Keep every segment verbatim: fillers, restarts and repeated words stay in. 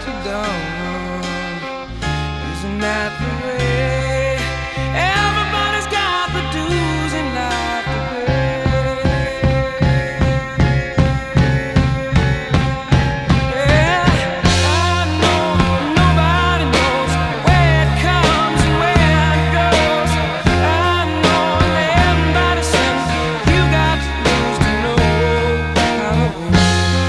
to dawn. Isn't that the way? Everybody's got the dues in life to pay. Yeah, I know nobody knows where it comes and where it goes. I know everybody says you got to lose to know how it works.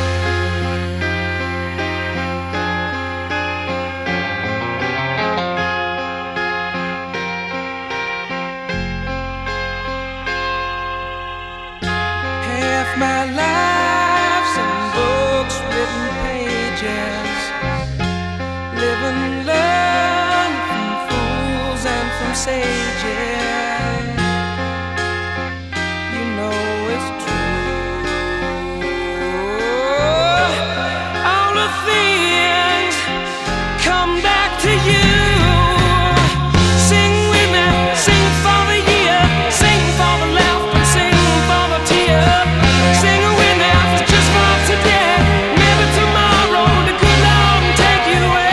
Half my life's in books, written pages, live and learn from fools and from sages. You know it's true. All the things come back to you. Sing with me, sing for the year, sing for the laughter, and sing for the tear. Sing with me just for today. Maybe tomorrow the good Lord will take you away.